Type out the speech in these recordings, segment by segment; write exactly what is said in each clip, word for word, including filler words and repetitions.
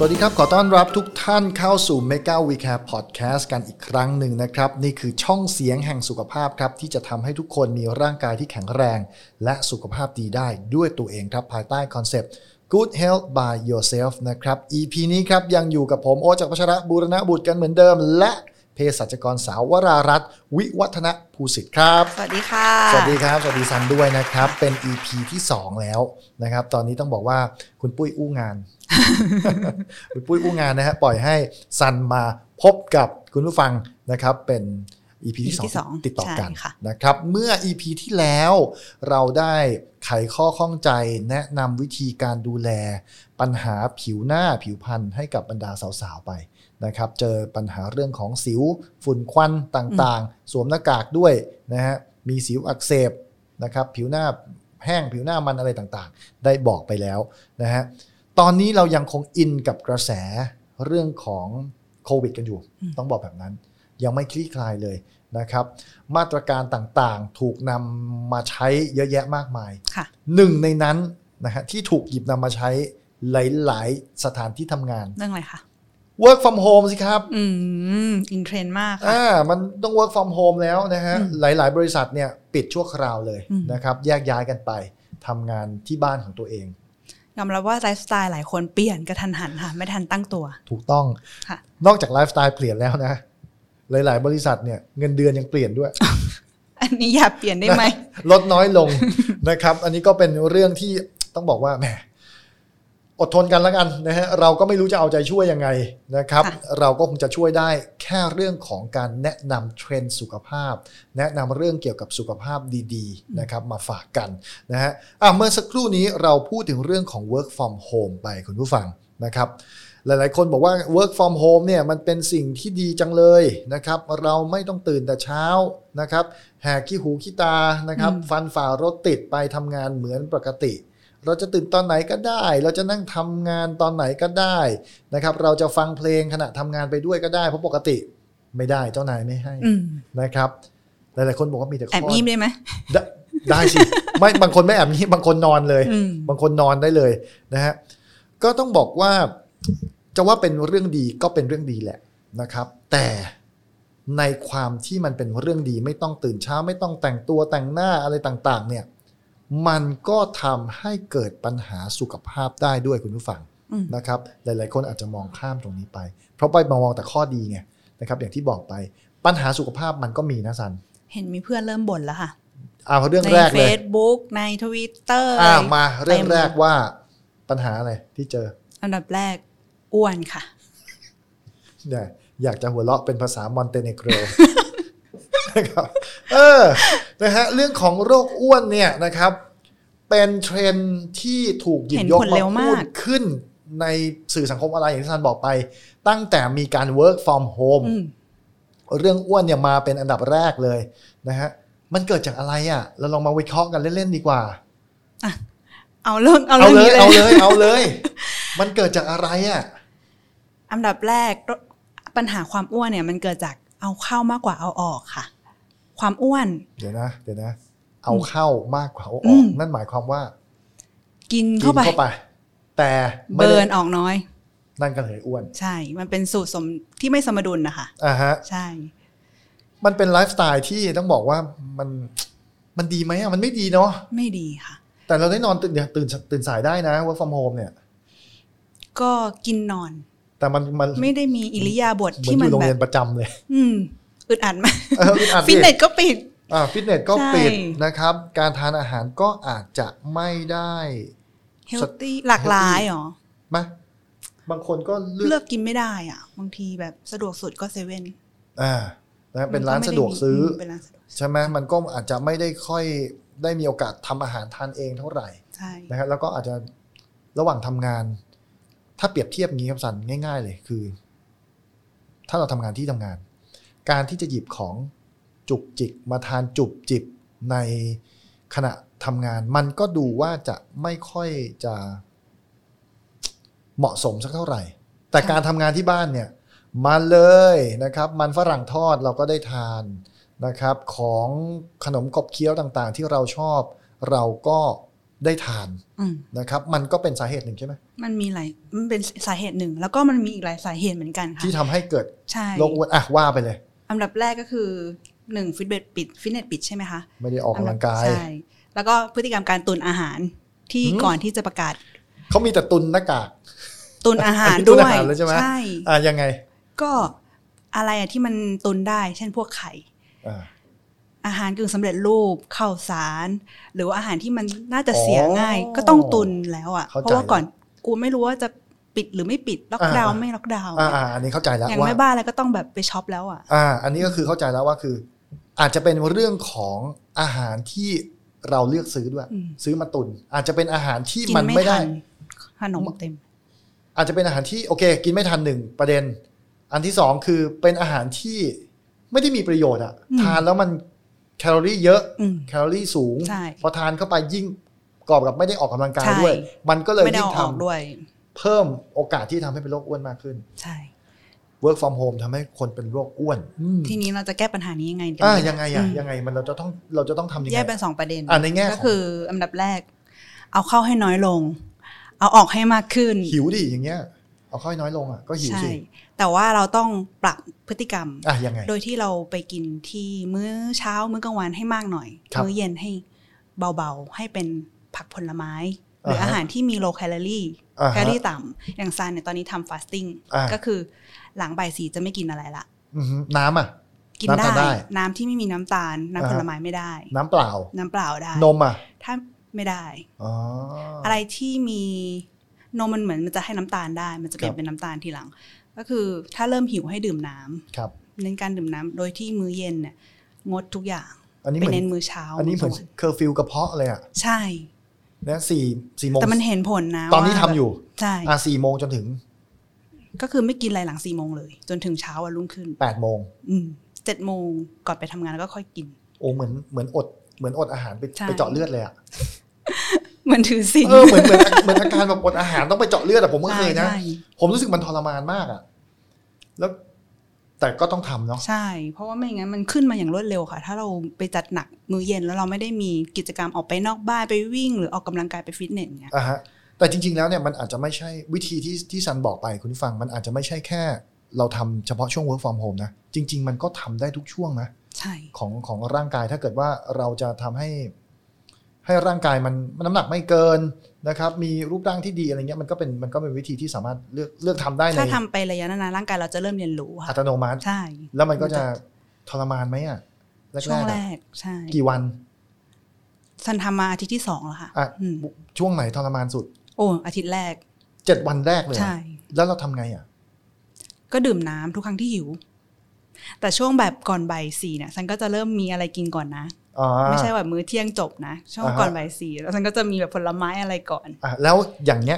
วัสดีครับขอต้อนรับทุกท่านเข้าสู่ Mega We Care Podcast กันอีกครั้งหนึ่งนะครับนี่คือช่องเสียงแห่งสุขภาพครับที่จะทำให้ทุกคนมีร่างกายที่แข็งแรงและสุขภาพดีได้ด้วยตัวเองครับภายใต้คอนเซปต์ Good Health by Yourself นะครับ อี พี นี้ครับยังอยู่กับผมโอ๊ต จักรพัชรบูรณบุตรกันเหมือนเดิมและเภสัชกรสาววรารัตน์วิวัฒนภูสิทธิ์ครับสวัสดีค่ะสวัสดีครับสวัสดีซันด้วยนะครับเป็น อี พี ที่สองแล้วนะครับตอนนี้ต้องบอกว่าคุณปุ้ยอู้งาน คุณปุ้ยอู้งานนะฮะปล่อยให้ซันมาพบกับคุณผู้ฟังนะครับเป็น อี พี ที่สองติดต่อกันนะครับเมื่อ อี พี ที่แล้วเราได้ไขข้อข้องใจแนะนำวิธีการดูแลปัญหาผิวหน้าผิวพรรณให้กับบรรดาสาวๆไปนะครับเจอปัญหาเรื่องของสิวฝุ่นควันต่างๆสวมหน้ากากด้วยนะฮะมีสิวอักเสบนะครับผิวหน้าแห้งผิวหน้ามันอะไรต่างๆได้บอกไปแล้วนะฮะตอนนี้เรายังคงอินกับกระแสเรื่องของโควิดกันอยู่ต้องบอกแบบนั้นยังไม่คลี่คลายเลยนะครับมาตรการต่างๆถูกนำมาใช้เยอะแยะมากมายหนึ่งในนั้นนะฮะที่ถูกหยิบนำมาใช้หลายๆสถานที่ทำงานเรื่องอะไรคะ work from home สิครับอืมอินเทรนด์มากค่ะอ่ามันต้อง work from home แล้วนะฮะหลายๆบริษัทเนี่ยปิดชั่วคราวเลยนะครับแยกย้ายกันไปทำงานที่บ้านของตัวเองยอมรับว่าไลฟ์สไตล์หลายคนเปลี่ยนกระทันหันค่ะไม่ทันตั้งตัวถูกต้องค่ะนอกจากไลฟ์สไตล์เปลี่ยนแล้วนะหลายๆบริษัทเนี่ยเงินเดือนยังเปลี่ยนด้วยอันนี้อย่าเปลี่ยนได้ไหมลดน้อยลง นะครับอันนี้ก็เป็นเรื่องที่ต้องบอกว่าแหมอดทนกันแล้วกันนะฮะเราก็ไม่รู้จะเอาใจช่วยยังไงนะครับเราก็คงจะช่วยได้แค่เรื่องของการแนะนำเทรนด์สุขภาพแนะนำเรื่องเกี่ยวกับสุขภาพดีๆนะครับมาฝากกันนะฮะอ่ะเมื่อสักครู่นี้เราพูดถึงเรื่องของ work from home ไปคุณผู้ฟังนะครับหลายๆคนบอกว่า work from home เนี่ยมันเป็นสิ่งที่ดีจังเลยนะครับเราไม่ต้องตื่นแต่เช้านะครับแหกขี้หูขี้ตานะครับฟันฝ่ารถติดไปทำงานเหมือนปกติเราจะตื่นตอนไหนก็ได้เราจะนั่งทำงานตอนไหนก็ได้นะครับเราจะฟังเพลงขณะทำงานไปด้วยก็ได้เพราะปกติไม่ได้เจ้านายไม่ให้นะครับหลายๆคนบอกว่ามีแต่ข้อแอบยิ้มได้ไหมได้ได้สิไม่บางคนไม่แอบยิ้มบางคนนอนเลยบางคนนอนได้เลยนะฮะก็ต้องบอกว่าจะว่าเป็นเรื่องดีก็เป็นเรื่องดีแหละนะครับแต่ในความที่มันเป็นเรื่องดีไม่ต้องตื่นเช้าไม่ต้องแต่งตัวแต่งหน้าอะไรต่างๆเนี่ยมันก็ทำให้เกิดปัญหาสุขภาพได้ด้วยคุณผู้ฟังนะครับหลายๆคนอาจจะมองข้ามตรงนี้ไปเพราะไปมองแต่ข้อดีไงนะครับอย่างที่บอกไปปัญหาสุขภาพมันก็มีนะซันเห็นมีเพื่อนเริ่มบ่นแล้วค่ะอ่าเรื่องแรกเลยใน Facebook ใน Twitter อ่ามาเรื่องแรกว่าปัญหาอะไรที่เจออันดับแรกอ้วนค่ะเนี่ยอยากจะหัวเราะเป็นภาษามอนเตเนโกรนะครับเออนะฮะเรื่องของโรคอ้วนเนี่ยนะครับเป็นเทรนด์ที่ถูกหยิบยกมาพูดขึ้นในสื่อสังคมออนไลน์อย่างที่ท่านบอกไปตั้งแต่มีการ work from home เรื่องอ้วนเนี่ยมาเป็นอันดับแรกเลยนะฮะมันเกิดจากอะไรอ่ะเราลองมาวิเคราะห์กันเล่นๆดีกว่าอ่ะเอาเรื่องเอาเรื่องเอาเลยเอาเลยมันเกิดจากอะไรอ่ะอันดับแรกปัญหาความอ้วนเนี่ยมันเกิดจากเอาเข้ามากกว่าเอาออกค่ะความอ้วนเดี๋ยวนะเดี๋ยวนะเอาเข้ามากกว่าเอาออกนั่นหมายความว่ากินเข้าไปเข้าไปแต่เบิร์นออกน้อยนั่นก็เลยอ้วนใช่มันเป็นสูตรสมที่ไม่สมดุลนะคะอ่าฮะใช่มันเป็นไลฟ์สไตล์ที่ต้องบอกว่ามันมันดีไหมอ่ะมันไม่ดีเนาะไม่ดีค่ะแต่เราได้นอนตื่นตื่นตื่นสายได้นะ work from home เนี่ยก็กินนอนแต่มันมันไม่ได้มีอิริยาบถที่มันแบบโรงเรียนประจำเลยอืมอึดอัดไหมฟิตเนสก็ปิดอ่าฟิตเนสก็ปิดนะครับการทานอาหารก็อาจจะไม่ได้เฮลตี้หลากหลายหรอไหมบางคนก็เลือกกินไม่ได้อ่ะบางทีแบบสะดวกสุดก็เซเว่นอ่านะเป็นร้านสะดวกซื้อใช่ไหมมันก็อาจจะไม่ได้ค่อยได้มีโอกาสทำอาหารทานเองเท่าไหร่นะครับแล้วก็อาจจะระหว่างทำงานถ้าเปรียบเทียบงี้ครับสันง่ายๆเลยคือถ้าเราทำงานที่ทำงานการที่จะหยิบของจุกจิกมาทานจุบจิบในขณะทำงานมันก็ดูว่าจะไม่ค่อยจะเหมาะสมสักเท่าไหร่แต่การทำงานที่บ้านเนี่ยมาเลยนะครับมันฝรั่งทอดเราก็ได้ทานนะครับของขนมขบเคี้ยวต่างๆที่เราชอบเราก็ได้ทานนะครับมันก็เป็นสาเหตุหนึ่งใช่ไหมมันมีหลายมันเป็นสาเหตุหนึ่งแล้วก็มันมีอีกหลายสาเหตุเหมือนกันค่ะที่ทำให้เกิดโรคอ้วนอ่ะว่าไปเลยอันดับแรกก็คือหนึ่งฟิตเนสปิดฟิตเนสปิดใช่ไหมคะไม่ได้ออกกำลังกายใช่แล้วก็พฤติกรรมการตุนอาหารที่ก่อนที่จะประกาศเขามีแต่ตุนหน้ากากตุนอาหารด้วยใช่อ่ะยังไงก็อะไรอะที่มันตุนได้เช่นพวกไข่อาหารกึ่งสำเร็จรูปข้าวสารหรือว่าอาหารที่มันน่าจะเสียง่ายก็ต้องตุนแล้วอ่ะเพราะว่าก่อนกูไม่รู้ว่าจะปิดหรือไม่ปิดล็อกดาวน์ไม่ล็อกดาวน์อ่าอันนี้เข้าใจแล้วอย่างแม่บ้านอะไรก็ต้องแบบไปช็อปแล้วอ่ะอ่าอันนี้ก็คือเข้าใจแล้วว่าคืออาจจะเป็นเรื่องของอาหารที่เราเลือกซื้อด้วยซื้อมาตุนอาจจะเป็นอาหารที่มันไม่ได้ขนมเต็มอาจจะเป็นอาหารที่โอเคกินไม่ทันหนึ่งประเด็นอันที่สองคือเป็นอาหารที่ไม่ได้มีประโยชน์อ่ะทานแล้วมันแคลอรี่เยอะแคลอรี่สูงพอทานเข้าไปยิ่งกรอบกับไม่ได้ออกกำลังกายด้วยมันก็เลยยิ่งทำด้วยเพิ่มโอกาสที่ทำให้เป็นโรคอ้วนมากขึ้นใช่ work from home ทำให้คนเป็นโรคอ้วนทีนี้เราจะแก้ปัญหานี้ยังไงอ่ายังไงอ่ะยังไงมันเราจะต้องเราจะต้องทำยังไงแยกเป็นสองประเด็นอ่าในแง่ก็คืออันดับแรกเอาเข้าให้น้อยลงเอาออกให้มากขึ้นหิวดิอย่างเงี้ยเอาเข้าให้น้อยลงอ่ะก็หิวสิแต่ว่าเราต้องปรับพฤติกรรมอ่ะยังไงโดยที่เราไปกินที่มื้อเช้ามื้อกลางวันให้มากหน่อยมื้อเย็นให้เบาๆให้เป็นผักผลไม้หรืออาหารที่มี low calorie แคลอรี่ต่ำอย่างซันเนี่ยตอนนี้ทำ fasting ก็คือหลังบ่ายสี่จะไม่กินอะไรละน้ำอ่ะกินได้น้ำที่ไม่มีน้ำตาลน้ำผลไม้ไม่ได้น้ำเปล่าน้ำเปล่าได้นมอ่ะถ้าไม่ได้อะไรที่มีนมมันเหมือนมันจะให้น้ำตาลได้มันจะเปลี่ยนเป็นน้ำตาลทีหลังก็คือถ้าเริ่มหิวให้ดื่มน้ำเน้นการดื่มน้ำโดยที่มื้อเย็นเนี่ยงดทุกอย่างไปเน้นมื้อเช้าอันนี้เหมือนเคอร์ฟิวกระเพาะเลยอ่ะใช่นะสี่สี่โมงแต่มันเห็นผลนะตอนนี้ทำอยู่ใช่อ่ะสี่โมงจนถึงก็คือไม่กินอะไรหลังสี่โมงเลยจนถึงเช้าวันรุ่งขึ้นแปดโมงอืมเจ็ดโมงก่อนไปทำงานแล้วก็ค่อยกินโอ้เหมือนเหมือนอดเหมือนอดอาหารไปไปเจาะเลือดเลยอ่ะเหมือนถือศีลเออเหมือนเหมือนเหมือนอาการแบบอดอาหารต้องไปเจาะเลือดอะผมก็เคยนะผมรู้สึกมันทรมานมากอะแล้วแต่ก็ต้องทำเนาะใช่เพราะว่าไม่งั้นมันขึ้นมาอย่างรวดเร็วค่ะถ้าเราไปจัดหนักมื้อเย็นแล้วเราไม่ได้มีกิจกรรมออกไปนอกบ้านไปวิ่งหรือออกกำลังกายไปฟิตเนสเนี่ยอ่ะฮะแต่จริงๆแล้วเนี่ยมันอาจจะไม่ใช่วิธีที่ที่ซันบอกไปคุณผู้ฟังมันอาจจะไม่ใช่แค่เราทำเฉพาะช่วง work from home นะจริงๆมันก็ทำได้ทุกช่วงนะใช่ของของร่างกายถ้าเกิดว่าเราจะทำให้ให้ร่างกายมันน้ำหนักไม่เกินนะครับมีรูปร่างที่ดีอะไรเงี้ยมันก็เป็นมันก็เป็นวิธีที่สามารถเลือกเลือกทำได้ในถ้าทำไประยะนานๆร่างกายเราจะเริ่มเรียนรู้ค่ะอัตโนมัติใช่แล้วมันก็จะทรมานไหมอ่ะช่วงแรกใช่กี่วันซันทำมาอาทิตย์ที่สองแล้วค่ะอ่ะช่วงไหนทรมานสุดโอ้อาทิตย์แรกเจ็ดวันแรกเลยใช่แล้วเราทำไงอ่ะก็ดื่มน้ำทุกครั้งที่หิวแต่ช่วงแบบก่อนบ่ายสี่เนี่ยซันก็จะเริ่มมีอะไรกินก่อนนะไม่ใช่แบบมื้อเที่ยงจบนะช่วงก่อนบ่ายสี่แล้วฉันก็จะมีแบบผลไม้อะไรก่อนอ่ะแล้วอย่างเนี้ย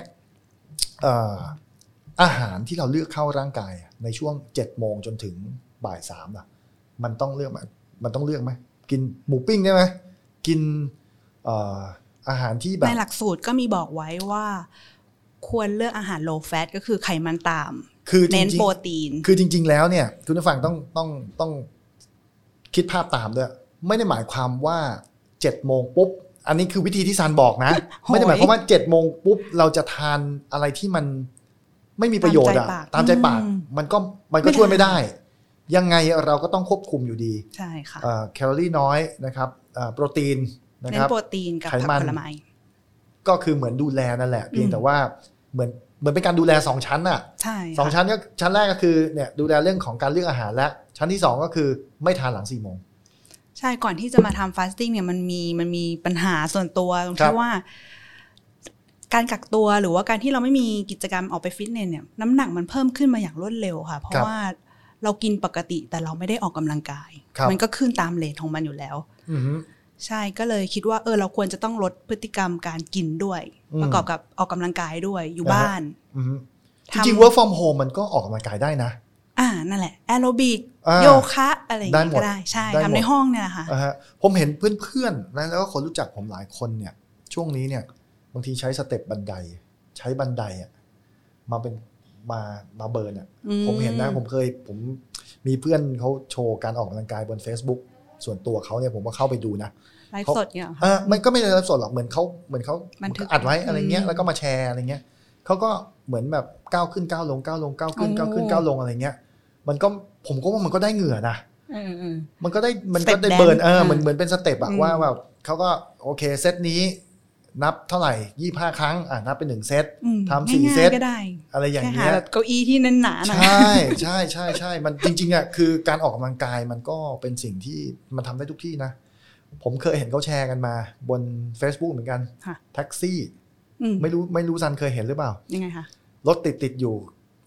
อาหารที่เราเลือกเข้าร่างกายในช่วงเจ็ดโมงจนถึงบ่ายสามล่ะมันต้องเลือกไหมมันต้องเลือกไหมกินหมูปิ้งได้ไหมกินอาหารที่แบบในหลักสูตรก็มีบอกไว้ว่าควรเลือกอาหาร low fat ก็คือไขมันต่ำคือเน้นโปรตีนคือจริงๆแล้วเนี่ยคุณผู้ฟังต้องต้องต้องคิดภาพตามด้วยไม่ได้หมายความว่าเจ็ดโมงปุ๊บอันนี้คือวิธีที่ซันบอกนะ ไม่ได้หมายความว่าเจ็ดโมงปุ๊บเราจะทานอะไรที่มันไม่มีประโยชน์อะตามใจปากมันก็มันก็ช่วยไม่ได้ยังไงเราก็ต้องควบคุมอยู่ดีใช่ค่ะแคลอรี่น้อยนะครับโปรตีนนะครับเน้นโปรตีนกับผักผลไม้ก็คือเหมือนดูแลนั่นแหละเพียงแต่ว่าเหมือนเหมือนเป็นการดูแลสองชั้นอะใช่สองชั้นก็ชั้นแรกก็คือเนี่ยดูแลเรื่องของการเลือกอาหารและชั้นที่สองก็คือไม่ทานหลังสี่โมงใช่ก่อนที่จะมาทำฟาสติ้งเนี่ยมันมีมันมีปัญหาส่วนตัวตรงที่ว่าการกักตัวหรือว่าการที่เราไม่มีกิจกรรมออกไปฟิตเนสเนี่ยน้ำหนักมันเพิ่มขึ้นมาอย่างรวดเร็วค่ะเพราะว่าเรากินปกติแต่เราไม่ได้ออกกำลังกายมันก็ขึ้นตามเรทของมันอยู่แล้วใช่ก็เลยคิดว่าเออเราควรจะต้องลดพฤติกรรมการกินด้วยประกอบกับออกกำลังกายด้วยอยู่บ้านจริงๆ work from home มันก็ออกกำลังกายได้นะอ่านั่นแหละแอโรบิกโยคะอะไรอย่างเงี้ยก็ได้ใช่ทำในห้องเนี่ยค่ะผมเห็นเพื่อนๆนะแล้วก็คนรู้จักผมหลายคนเนี่ยช่วงนี้เนี่ยบางทีใช้สเต็ปบันไดใช้บันไดอ่ะมาเป็นมามาเบิร์นอ่ะผมเห็นนะผมเคยผมมีเพื่อนเขาโชว์การออกกำลังกายบน Facebook ส่วนตัวเขาเนี่ยผมก็เข้าไปดูนะไลฟ์สดเนี่ยเออมันก็ไม่ได้ไลฟ์สดหรอกเหมือนเขาเหมือนเขาบันทึกอัดไว้อะไรเงี้ยแล้วก็มาแชร์อะไรเงี้ยเขาก็เหมือนแบบก้าวขึ้นก้าวลงก้าวลงก้าวขึ้นก้าวขึ้นก้าวลงอะไรเงี้ยมันก็ผมก็ว่ามันก็ได้เหงื่อนะมันก็ได้มันก็ได้เบิร์นเออเหมือนเหมือนเป็นสเต็ปอะว่าแบบเขาก็โอเคเซตนี้นับเท่าไหร่ยี่สิบห้าครั้งอ่ะนับเป็นหนึ่งเซตทำสี่เซตอะไรอย่างเงี้ยแบบเก้าอี้ที่แน่นหนาหน่อยใช่ใช่ใช่ใช่มันจริงๆอ่ะคือการออกกำลังกายมันก็เป็นสิ่งที่มันทำได้ทุกที่นะผมเคยเห็นเขาแชร์กันมาบน Facebook เหมือนกันแท็กซี่ไม่รู้ไม่รู้ซันเคยเห็นหรือเปล่ายังไงคะรถติดติดอยู่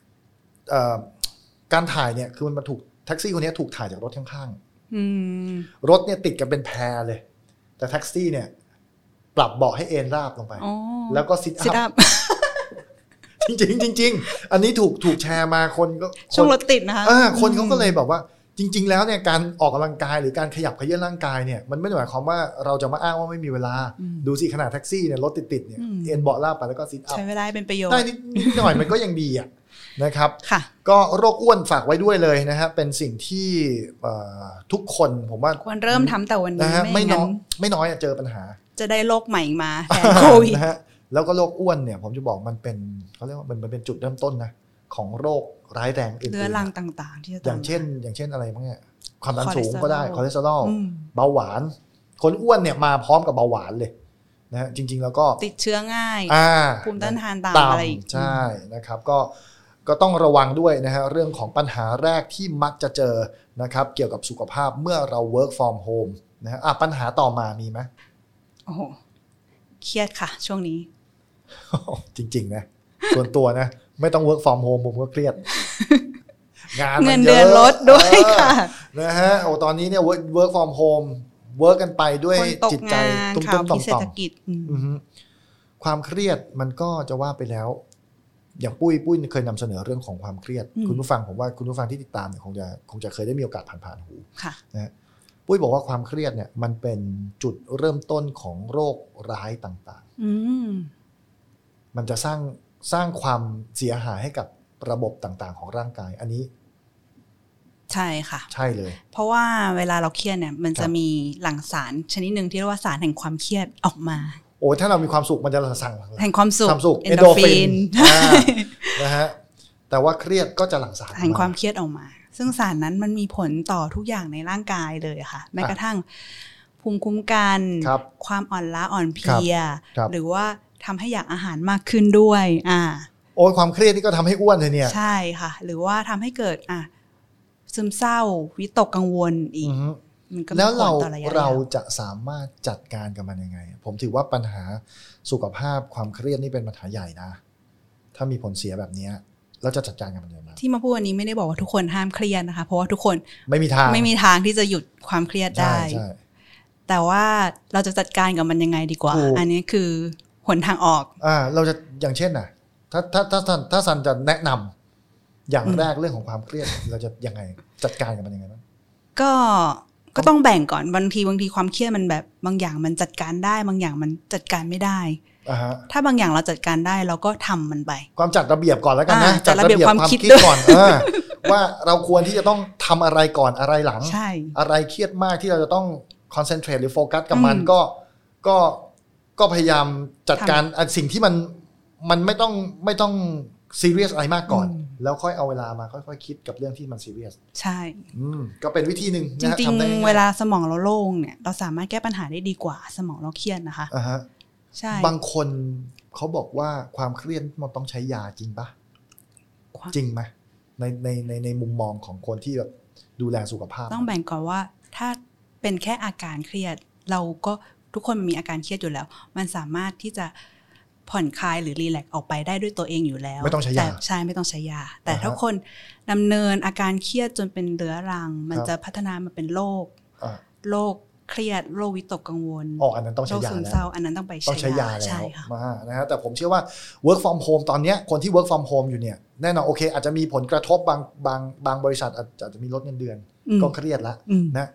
การถ่ายเนี่ยคือมันมาถูกแท็กซี่คนนี้ถูกถ่ายจากรถข้างๆรถเนี่ยติดกันเป็นแพรเลยแต่แท็กซี่เนี่ยปรับเบาะให้เอนราบลงไปแล้วก็ซิทอัพจริงๆจริงๆอันนี้ถูกถูกแชร์มาคนก็ช่วงรถติดนะคะคนเขาก็เลยบอกว่าจริงๆแล้วเนี่ยการออกกำลังกายหรือการขยับเขยื้อนร่างกายเนี่ยมันไม่ได้หมายความว่าเราจะมาอ้างว่าไม่มีเวลาดูสิขนาดแท็กซี่เนี่ยรถติดๆเนี่ยเอนเบาะราบไปแล้วก็ซิทอัพใช้เวลาเป็นประโยชน์ได้นิดหน่อยมันก็ยังดีอ่ะนะครับก็โรคอ้วนฝากไว้ด้วยเลยนะฮะเป็นสิ่งที่ทุกคนผมว่าควรเริ่มทำแต่วันนี้ไม่น้อยไม่น้อยเจอปัญหาจะได้โรคใหม่มาแทนโควิดนะฮะแล้วก็โรคอ้วนเนี่ยผมจะบอกมันเป็นเขาเรียกว่ามันเป็นจุดเริ่มต้นนะของโรคร้ายแรงอื่นๆเรื้อรังต่างๆที่จะอย่างเช่นอย่างเช่นอะไรบ้างเนี่ยความดันสูงก็ได้คอเลสเตอรอลเบาหวานคนอ้วนเนี่ยมาพร้อมกับเบาหวานเลยนะฮะจริงๆแล้วก็ติดเชื้อง่ายภูมิต้านทานต่ำอะไรอีกใช่นะครับก็ก็ต้องระวังด้วยนะฮะเรื่องของปัญหาแรกที่มักจะเจอนะครับเกี่ยวกับสุขภาพเมื่อเรา work from home นะฮะปัญหาต่อมามีไหมโอ้โหเครียดค่ะช่วงนี้จริงๆนะส่วนตัวนะไม่ต้อง work from home ผมก็เครียดงานเงินเดือนลดด้วยค่ะนะฮะโอ้ตอนนี้เนี่ย work from home work กันไปด้วยจิตใจตุ้มๆต่อๆความเครียดมันก็จะว่าไปแล้วอย่างปุ้ยปุ้ยเคยนำเสนอเรื่องของความเครียดคุณผู้ฟังผมว่าคุณผู้ฟังที่ติดตามเนี่ยคงจะคงจะเคยได้มีโอกาสผ่านๆหูนะฮะปุ้ยบอกว่าความเครียดเนี่ยมันเป็นจุดเริ่มต้นของโรคร้ายต่างๆมันจะสร้างสร้างความเสียหายให้กับระบบต่างๆของร่างกายอันนี้ใช่ค่ะใช่เลยเพราะว่าเวลาเราเครียดเนี่ยมันจะมีหลั่งสารชนิดหนึ่งที่เรียกว่าสารแห่งความเครียดออกมาโอ้ถ้าเรามีความสุขมันจะสั่งแห่งความสุขเอนโดรฟินนะฮะแต่ว่าเครียดก็จะหลั่งสารแห่งความเครียดออกมาซึ่งสารนั้นมันมีผลต่อทุกอย่างในร่างกายเลยค่ะแม้กระทั่งภูมิคุ้มกันความอ่อนล้าอ่อนเพลียหรือว่าทำให้อยากอาหารมากขึ้นด้วยอ่าโอ้ความเครียดนี่ก็ทำให้อ้วนเลยเนี่ยใช่ค่ะหรือว่าทำให้เกิดอ่ะซึมเศร้าวิตกกังวลอีกแล้วเราเราจะสามารถจัดการกับมันยังไงผมถือว่าปัญหาสุขภาพความเครียดนี่เป็นปัญหาใหญ่นะถ้ามีผลเสียแบบนี้เราจะจัดการกับมันยังไงที่มาพูดวันนี้ไม่ได้บอกว่าทุกคนห้ามเครียดนะคะเพราะว่าทุกคนไม่มีทางไม่มีทางที่จะหยุดความเครียดได้แต่ว่าเราจะจัดการกับมันยังไงดีกว่าอันนี้คือหนทางออกอ่าเราจะอย่างเช่นน่ะถ้าถ้าถ้าถ้าถ้าซันจะแนะนำอย่างแรกเรื่องของความเครียดเราจะยังไงจัดการกับมันยังไงบ้างก็ก็ต้องแบ่งก่อนบางทีบางทีความเครียดมันแบบบางอย่างมันจัดการได้บางอย่างมันจัดการไม่ได้ถ้าบางอย่างเราจัดการได้เราก็ทำมันไปความจัดระเบียบก่อนแล้วกันนะจัดระเบียบความคิดก่อนว่าเราควรที่จะต้องทำอะไรก่อนอะไรหลังอะไรเครียดมากที่เราจะต้องคอนเซนเทรตหรือโฟกัสกับมันก็ก็ก็พยายามจัดการสิ่งที่มันมันไม่ต้องไม่ต้องซีเรียสอะไรมากก่อนแล้วค่อยเอาเวลามาค่อยๆคิดกับเรื่องที่มันซีเรียสใช่ก็เป็นวิธีหนึ่งจริงๆเวลาสมองเราโล่งเนี่ยเราสามารถแก้ปัญหาได้ดีกว่าสมองเราเครียดนะคะอ่าฮะใช่บางคนเขาบอกว่าความเครียดมันต้องใช้ยาจริงปะจริงไหมในในในในมุมมองของคนที่แบบดูแลสุขภาพต้องแบ่งก่อนว่าถ้าเป็นแค่อาการเครียดเราก็ทุกคนมีอาการเครียดอยู่แล้วมันสามารถที่จะผ่อนคลายหรือรีแลกซ์ออกไปได้ด้วยตัวเองอยู่แล้วไม่ต้องใช้ยาใช่ไม่ต้องใช้ยาแต่ถ้าคนดำเนินอาการเครียดจนเป็นเรื้อรังมันจะพัฒนามาเป็นโรคโรคเครียดโรควิตกกังวลอ๋ออันนั้นต้องใช้ยาแล้วอันนั้นต้องไปใช้ยาแล้วมานะฮะแต่ผมเชื่อว่า work from home ตอนนี้คนที่ work from home อยู่เนี่ยแน่นอนโอเคอาจจะมีผลกระทบบางบางบางบริษัทอาจจะมีลดเงินเดือนก็เครียดละนะ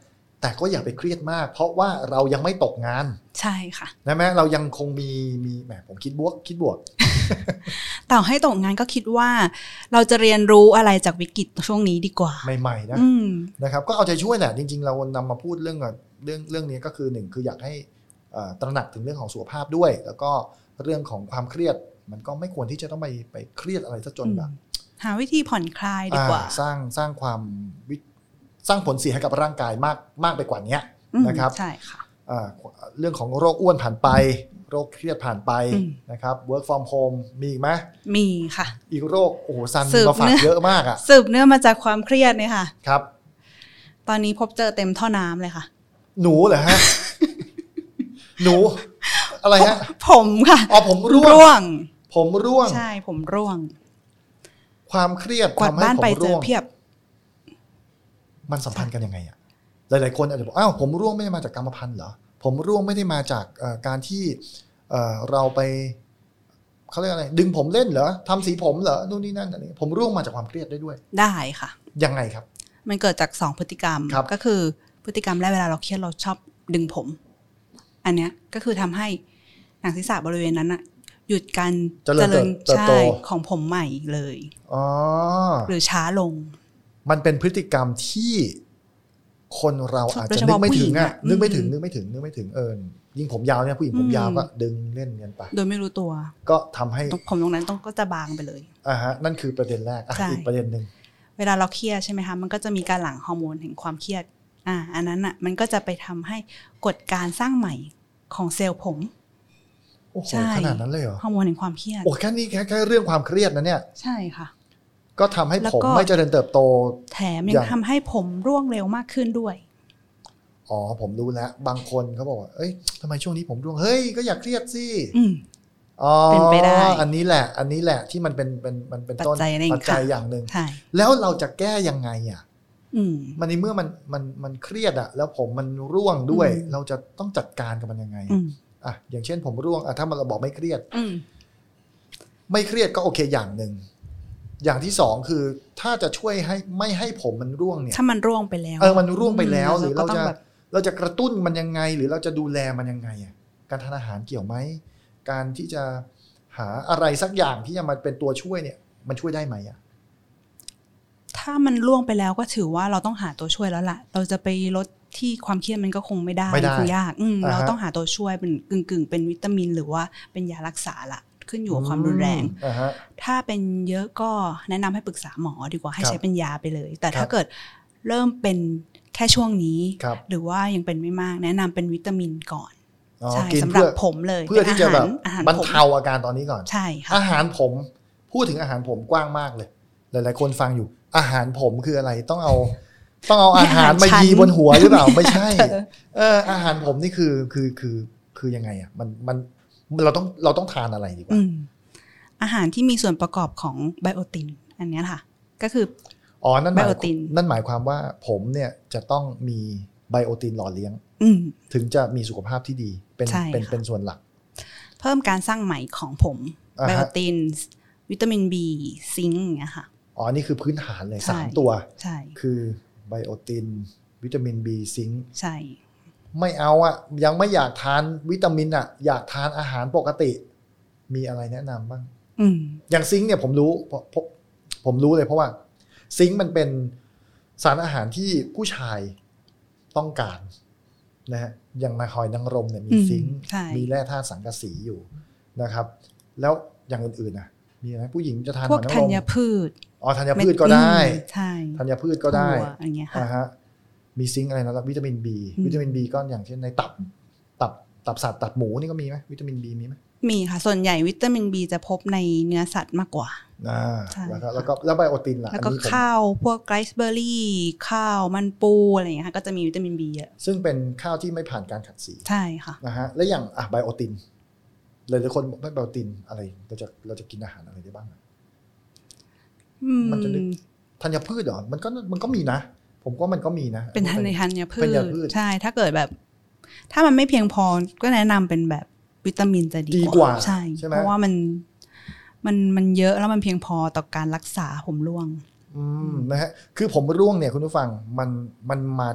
แต่ก็อย่าไปเครียดมากเพราะว่าเรายังไม่ตกงานใช่ค่ะนะแม้เรายังคงมีมีแหมผมคิดบวกคิดบวกต่อให้ตกงานก็คิดว่าเราจะเรียนรู้อะไรจากวิกฤตช่วงนี้ดีกว่าใหม่ๆนะนะครับก็เอาใจช่วยแหละจริงๆเรานำมาพูดเรื่องเรื่องเรื่องนี้ก็คือหนึ่งคืออยากให้ตระหนักถึงเรื่องของสุขภาพด้วยแล้วก็เรื่องของความเครียดมันก็ไม่ควรที่จะต้องไปไปเครียดอะไรซะจนแบบหาวิธีผ่อนคลายดีกว่าสร้างสร้างความสร้างผลเสียให้กับร่างกายมากมากไปกว่านี้นะครับใช่ค่ะเรื่องของโรคอ้วนผ่านไปโรคเครียดผ่านไปนะครับ work from home มีอีกไหมมีค่ะอีกโรคโอ้โหซันมาฝากเยอะมากอ่ะสืบเนื่องมาจากความเครียดเนี่ยค่ะครับตอนนี้พบเจอเต็มท่อน้ำเลยค่ะหนูเหรอฮะ หนูอะไรฮะผมค่ะอ๋อผมร่วงผมร่วงใช่ผมร่วงความเครียดทำให้ผมร่วงเพียบมันสัมพันธ์กันยังไงอ่ะหลายๆคนอาจจะบอกอ้าวผมร่วงไม่ได้มาจากกรรมพันธุ์เหรอผมร่วงไม่ได้มาจากการที่เราไปเขาเรียกอะไรดึงผมเล่นเหรอทำสีผมเหรอนู่นนี่นั่นอะไรผมร่วงมาจากความเครียดได้ด้วยได้ค่ะยังไงครับมันเกิดจากสองพฤติกรรมก็คือพฤติกรรมแรกเวลาเราเครียดเราชอบดึงผมอันเนี้ยก็คือทำให้หนังศีรษะบริเวณนั้นอะหยุดการเจริญเติบโตของผมใหม่เลยอ๋อหรือช้าลงมันเป็นพฤติกรรมที่คนเราอาจจะนึกไม่ถึงอ่ะนึกไม่ถึงนึกไม่ถึงนึกไม่ถึงเออยิ่งผมยาวเนี่ยผู้หญิงผมยาวก็ดึงเล่นกันไปโดยไม่รู้ตัวก็ทำให้ผมตรงนั้นต้องก็จะบางไปเลยอ่าฮะนั่นคือประเด็นแรกอีกประเด็นนึงเวลาเราเครียดใช่ไหมคะมันก็จะมีการหลั่งฮอร์โมนแห่งความเครียดอ่าอันนั้นอ่ะมันก็จะไปทำให้กฎการสร้างใหม่ของเซลล์ผมโอ้โหขนาดนั้นเลยเหรอฮอร์โมนแห่งความเครียดโอ้แค่นี้แค่แค่เรื่องความเครียดนะเนี่ยใช่ค่ะก็ทำให้ผมไม่เจริญเติบโตแถมยังทำให้ผมร่วงเร็วมากขึ้นด้วยอ๋อผมรู้แล้วบางคนเขาบอกว่าเอ้ยทำไมช่วงนี้ผมร่วงเฮ้ยก็อยากเครียดสิอ๋อเป็นไปได้อันนี้แหละอันนี้แหละที่มันเป็นเป็นมันเป็นต้นปัจจัยอย่างหนึ่งแล้วเราจะแก้ยังไงอ่ะมันในเมื่อมันมันมันเครียดอ่ะแล้วผมมันร่วงด้วยเราจะต้องจัดการกับมันยังไงอ่ะอย่างเช่นผมร่วงอ่ะถ้ามันเราบอกไม่เครียดไม่เครียดก็โอเคอย่างหนึ่งอย่างที่สองคือถ้าจะช่วยให้ไม่ให้ผมมันร่วงเนี่ยถ้ามันร่วงไปแล้วเออมันร่วงไปแล้วหรือเราจะเราจะกระตุ้นมันยังไงหรือเราจะดูแลมันยังไงอ่ะการทานอาหารเกี่ยวไหมการที่จะหาอะไรสักอย่างที่จะมาเป็นตัวช่วยเนี่ยมันช่วยได้ไหมอ่ะถ้ามันร่วงไปแล้วก็ถือว่าเราต้องหาตัวช่วยแล้วล่ะเราจะไปลดที่ความเครียดมันก็คงไม่ได้คงยากเราต้องหาตัวช่วยเป็นกึ่งๆเป็นวิตามินหรือว่าเป็นยารักษาละขึ้นอยู่กับความรุนแรง uh-huh. ถ้าเป็นเยอะก็แนะนำให้ปรึกษาหมอดีกว่าให้ใช้เป็นยาไปเลยแต่ถ้าเกิดเริ่มเป็นแค่ช่วงนี้หรือว่ายังเป็นไม่มากแนะนำเป็นวิตามินก่อนใช่สำหรับผมเลยเพื่อที่จะแบบบรรเทาอาการตอนนี้ก่อนใช่ค่ะอาหารผมพูดถึงอาหารผมกว้างมากเลยหลายๆคนฟังอยู่อาหารผมคืออะไรต้องเอาต้องเอาอาหารมายีบนหัวหรือเปล่าไม่ใช่เอออาหารผมนี่คือคือคือคือยังไงอ่ะมันมันเราต้องเราต้องทานอะไรดีกว่าอาหารที่มีส่วนประกอบของไบโอตินอันนี้ค่ะก็คืออ๋อนั่นหมายนั่นหมายความว่าผมเนี่ยจะต้องมีไบโอตินหล่อเลี้ยงถึงจะมีสุขภาพที่ดีเป็นเป็นเป็นส่วนหลักเพิ่มการสร้างใหม่ของผมไบโอตินวิตามิน B ซิงค์อย่างเงี้ยค่ะอ๋อนี่คือพื้นฐานเลยสามตัวใช่คือไบโอตินวิตามิน B ซิงค์ใช่ไม่เอาอะยังไม่อยากทานวิตามินอะอยากทานอาหารปกติมีอะไรแนะนำบ้างอย่างซิงค์เนี่ยผมรู้ผมรู้เลยเพราะว่าซิงค์มันเป็นสารอาหารที่ผู้ชายต้องการนะฮะอย่างในหอยนางรมเนี่ยมีซิงค์มีแร่ธาตุสังกะสีอยู่นะครับแล้วอย่างอื่นๆนะมีอะไรผู้หญิงจะทานหอยนางรมพวกธัญพืชอ๋อธัญพืชก็ได้ใช่ธัญพืชก็ได้อย่างเงี้ยค่ะมีซิงค์อะไรนะวิตามิน B วิตามิน B ก็อย่างเช่นในตับตับตับสัตว์ตับหมูนี่ก็มีไหมวิตามิน B มีไหมมีค่ะส่วนใหญ่วิตามิน B จะพบในเนื้อสัตว์มากกว่าอ่าแล้วก็แล้วก็แล้วไบโอตินล่ะแล้วก็ข้าวพวกไรซ์เบอร์รี่ข้าวมันปูอะไรอย่างเงี้ยค่ะก็จะมีวิตามิน B เยอะซึ่งเป็นข้าวที่ไม่ผ่านการขัดสีใช่ค่ะนะฮะแล้วอย่างอ่ะไบโอตินเลยหลายคนบอกไบโอตินอะไรเราจะเราจะกินอาหารอะไรได้บ้างมันจะธัญพืชเหรอมันก็มันก็มีนะผมว่ามันก็มีนะเป็นธัญพืชใช่ถ้าเกิดแบบถ้ามันไม่เพียงพอก็แนะนำเป็นแบบวิตามินจะดีกว่าใช่เพราะว่ามันมันมันเยอะแล้วมันเพียงพอต่อการรักษาผมร่วงอืมนะฮะคือผมร่วงเนี่ยคุณผู้ฟังมันมันมาจาก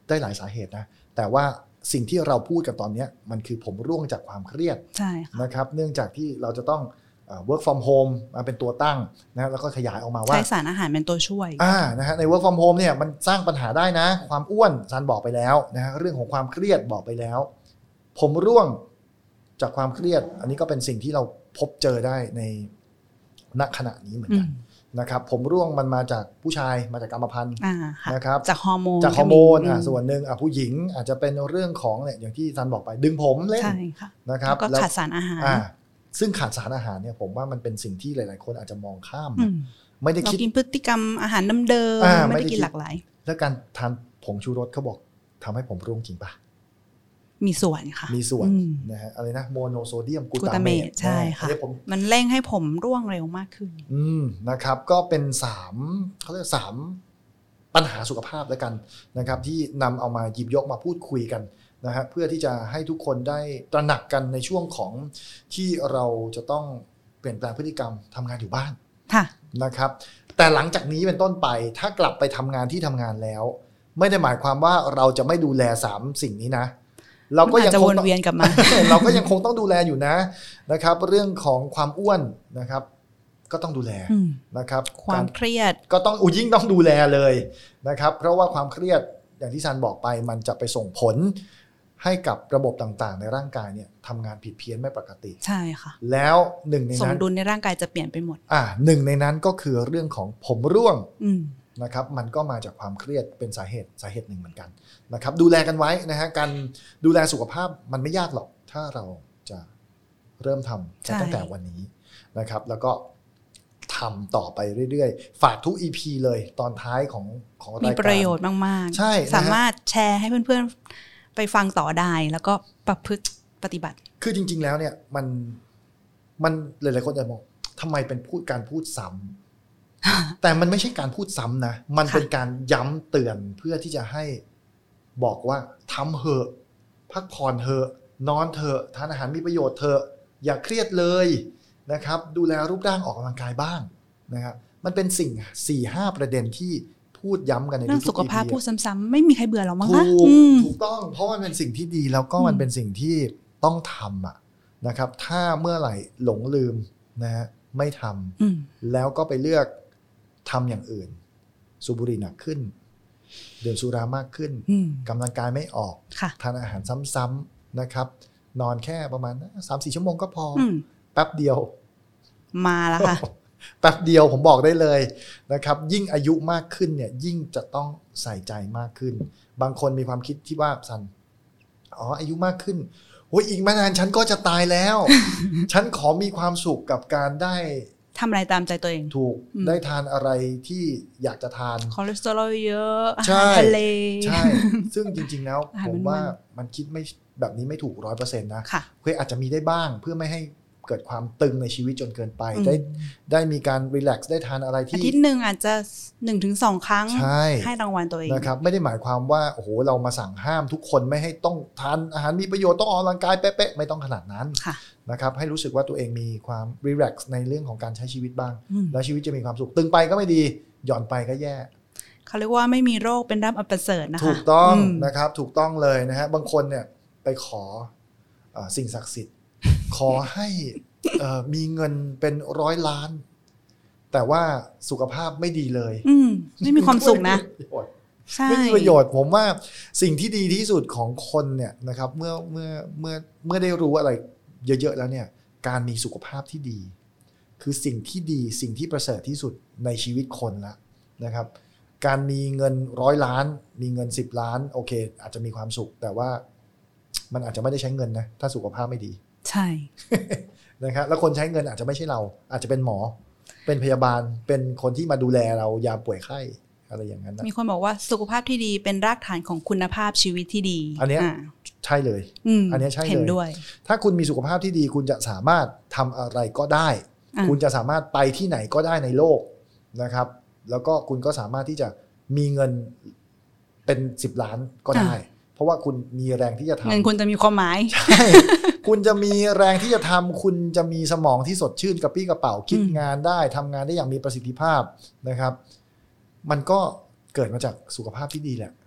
ได้หลายสาเหตุนะแต่ว่าสิ่งที่เราพูดกันตอนนี้มันคือผมร่วงจากความเครียดนะครับเนื่องจากที่เราจะต้องwork from home มาเป็นตัวตั้งนะแล้วก็ขยายออกมาว่าใช้สารอาหารเป็นตัวช่วยอ่านะฮะใน work from home เนี่ยมันสร้างปัญหาได้นะความอ้วนซันบอกไปแล้วนะฮะเรื่องของความเครียดบอกไปแล้วผมร่วงจากความเครียดอันนี้ก็เป็นสิ่งที่เราพบเจอได้ในณขณะนี้เหมือนกันนะครับผมร่วงมันมาจากผู้ชายมาจากกรรมพันธุ์นะครับจากฮอร์โมนจากฮอร์โมนอ่าส่วนหนึ่งอ่ะผู้หญิงอาจจะเป็นเรื่องของเนี่ยอย่างที่ซันบอกไปดึงผมเล่นนะครับแล้วก็ขาดสารอาหารซึ่งขาดสารอาหารเนี่ยผมว่ามันเป็นสิ่งที่หลายๆคนอาจจะมองข้ามไม่ได้คิดกินพฤติกรรมอาหารเดิมๆไม่ได้กินหลากหลายแล้วการทานผงชูรสเขาบอกทำให้ผมร่วงจริงปะมีส่วนค่ะมีส่วนนะฮะอะไรนะโมโนโซเดียมกลูตาเมตใช่ค่ะมันเร่งให้ผมร่วงเร็วมากขึ้นอืมนะครับก็เป็นสามเขาเรียกสามปัญหาสุขภาพแล้วกันนะครับที่นำเอามาหยิบยกมาพูดคุยกันนะฮะเพื่อที่จะให้ทุกคนได้ตระหนักกันในช่วงของที่เราจะต้องเปลี่ยนแปลงพฤติกรรมทำงานอยู่บ้านนะครับแต่หลังจากนี้เป็นต้นไปถ้ากลับไปทำงานที่ทำงานแล้วไม่ได้หมายความว่าเราจะไม่ดูแลสามสิ่งนี้นะเราก็ยังคงวนเวียนกลับมาเราก็ยังคงต้องดูแลอยู่นะนะครับเรื่องของความอ้วนนะครับก็ต้องดูแลนะครับความเครียดก็ต้องยิ่งต้องดูแลเลยนะครับเพราะว่าความเครียดอย่างที่ซันบอกไปมันจะไปส่งผลให้กับระบบต่างๆในร่างกายเนี่ยทำงานผิดเพี้ยนไม่ปกติใช่ค่ะแล้วหนึ่งในนั้นสมดุลในร่างกายจะเปลี่ยนไปหมดอ่าหนึ่งในนั้นก็คือเรื่องของผมร่วงนะครับมันก็มาจากความเครียดเป็นสาเหตุสาเหตุหนึ่งเหมือนกันนะครับดูแลกันไว้นะฮะการดูแลสุขภาพมันไม่ยากหรอกถ้าเราจะเริ่มทำตั้งแต่วันนี้นะครับแล้วก็ทำต่อไปเรื่อยๆฝากทุก อี พี เลยตอนท้ายของของรายการมีประโยชน์มากๆใช่สามารถแชร์ให้เพื่อนๆไปฟังต่อได้แล้วก็ประพฤติปฏิบัติคือจริงๆแล้วเนี่ยมันมันหลายๆคนจะมองทำไมเป็นพูดการพูดซ้ำแต่มันไม่ใช่การพูดซ้ำนะมันเป็นการย้ำเตือนเพื่อที่จะให้บอกว่าทำเหอะพักผ่อนเถอะนอนเถอะทานอาหารมีประโยชน์เถอะอย่าเครียดเลยนะครับดูแลรูปร่างออกกำลังกายบ้างนะครับมันเป็นสิ่ง สี่ห้า ประเด็นที่พูดย้ำกันในทุกๆ อี พีเรื่องสุขภาพพูดซ้ำๆไม่มีใครเบื่อหรอกมั้งคะถูกต้องเพราะมันเป็นสิ่งที่ดีแล้วก็มันเป็นสิ่งที่ต้องทำอ่ะนะครับถ้าเมื่อไหร่หลงลืมนะฮะไม่ทำแล้วก็ไปเลือกทำอย่างอื่นสูบบุหรี่หนักขึ้นดื่มสุรามากขึ้นกำลังกายไม่ออกทานอาหารซ้ำๆนะครับนอนแค่ประมาณ สามสี่ ชั่วโมงก็พอแป๊บเดียวมาแล้วค่ะแป๊บเดียวผมบอกได้เลยนะครับยิ่งอายุมากขึ้นเนี่ยยิ่งจะต้องใส่ใจมากขึ้นบางคนมีความคิดที่ว่าซันอ๋ออายุมากขึ้นโอ้ยอีกไม่นานฉันก็จะตายแล้ว ฉันขอมีความสุขกับการได้ทำอะไรตามใจตัวเองถูกได้ทานอะไรที่อยากจะทานคอเลสเตอรอลเยอะอาหารทะเลใช่ซึ่งจริงๆแล้วผมว่ามันคิดไม่แบบนี้ไม่ถูก ร้อยเปอร์เซ็นต์ นะเพื่ออาจจะมีได้บ้างเพื่อไม่ให้เกิดความตึงในชีวิตจนเกินไปได้ได้มีการรีแลกซ์ได้ทานอะไรที่อาทิตย์นึงอาจจะ หนึ่งถึงสอง ครั้งให้รางวัลตัวเองนะครับไม่ได้หมายความว่าโอ้โหเรามาสั่งห้ามทุกคนไม่ให้ต้องทานอาหารมีประโยชน์ต้องออกกำลังกายเป๊ะๆไม่ต้องขนาดนั้นนะครับให้รู้สึกว่าตัวเองมีความรีแลกซ์ในเรื่องของการใช้ชีวิตบ้างแล้วชีวิตจะมีความสุขตึงไปก็ไม่ดีหย่อนไปก็แย่เขาเรียกว่าไม่มีโรคเป็นลาภอันประเสริฐนะคะถูกต้องนะครับถูกต้องเลยนะฮะบางคนเนี่ยไปขอสิ่งศักดิ์สิทธิ์ขอให้มีเงินเป็นร้อยล้านแต่ว่าสุขภาพไม่ดีเลยไม่มีความสุขนะไม่มีประโยชน์ผมว่าสิ่งที่ดีที่สุดของคนเนี่ยนะครับเมื่อเมื่อเมื่อเมื่อได้รู้อะไรเยอะๆแล้วเนี่ยการมีสุขภาพที่ดีคือสิ่งที่ดีสิ่งที่ประเสริฐที่สุดในชีวิตคนละนะครับการมีเงินร้อยล้านมีเงินสิบล้านโอเคอาจจะมีความสุขแต่ว่ามันอาจจะไม่ได้ใช้เงินนะถ้าสุขภาพไม่ดีใช่นะครับแล้วคนใช้เงินอาจจะไม่ใช่เราอาจจะเป็นหมอเป็นพยาบาลเป็นคนที่มาดูแลเรายามป่วยไข้อะไรอย่างนั้นนะมีคนบอกว่าสุขภาพที่ดีเป็นรากฐานของคุณภาพชีวิตที่ดีอันนี้ใช่เลยอันนี้ใช่เลยด้วยถ้าคุณมีสุขภาพที่ดีคุณจะสามารถทำอะไรก็ได้คุณจะสามารถไปที่ไหนก็ได้ในโลกนะครับแล้วก็คุณก็สามารถที่จะมีเงินเป็นสิบล้านก็ได้เพราะว่าคุณมีแรงที่จะทำเงินคุณจะมีความหมายใช่คุณจะมีแรงที่จะทำคุณจะมีสมองที่สดชื่นกระปี้กระเป๋าคิดงานได้ทำงานได้อย่างมีประสิทธิภาพนะครับมันก็เกิดมาจากสุขภาพที่ดีแหละ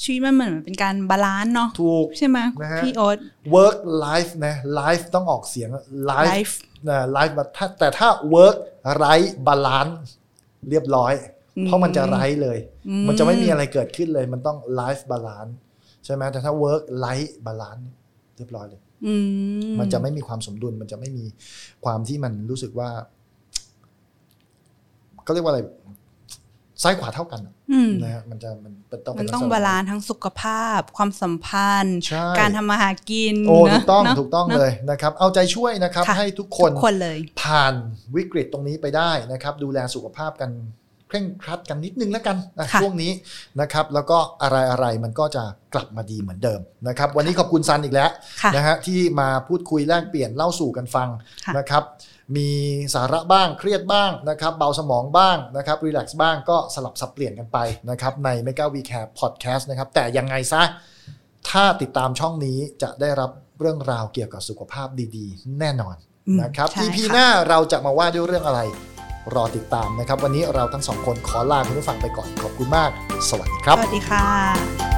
ชีวิตมันเหมือนเป็นการบาลานซ์เนาะถูกใช่ไหมพี่โอ๊ต work life นะ life ต้องออกเสียง life life นะ life แต่ถ้า work ไร้ balance เรียบร้อยเพราะมันจะไร้เลยมันจะไม่มีอะไรเกิดขึ้นเลยมันต้อง life balance ใช่ไหมแต่ถ้า work life balance เรียบร้อยเลยมันจะไม่มีความสมดุลมันจะไม่มีความที่มันรู้สึกว่าก็เรียกว่าอะไรซ้ายขวาเท่ากันนะฮะมันจะมันต้องมันต้องบาลานซ์ทั้งสุขภาพความสัมพันธ์การทำมาหากินโอ้ถูกต้องถูกต้องเลยนะครับเอาใจช่วยนะครับให้ทุกคนผ่านวิกฤตตรงนี้ไปได้นะครับดูแลสุขภาพกันเคร่งครัดกันนิดนึงแล้วกันนะช่วงนี้นะครับแล้วก็อะไรอะไรมันก็จะกลับมาดีเหมือนเดิมนะครับวันนี้ขอบคุณซันอีกแล้วนะฮะที่มาพูดคุยแลกเปลี่ยนเล่าสู่กันฟังนะครับมีสาระบ้างเครียดบ้างนะครับเบาสมองบ้างนะครับรีแลกซ์บ้างก็สลับสับเปลี่ยนกันไปนะครับใน Mega We Care Podcast นะครับแต่ยังไงซะถ้าติดตามช่องนี้จะได้รับเรื่องราวเกี่ยวกับสุขภาพดีๆแน่นอนนะครับ อี พี หน้าเราจะมาว่าด้วยเรื่องอะไรรอติดตามนะครับวันนี้เราทั้งสองคนขอลาคุณผู้ฟังไปก่อนขอบคุณมากสวัสดีครับสวัสดีค่ะ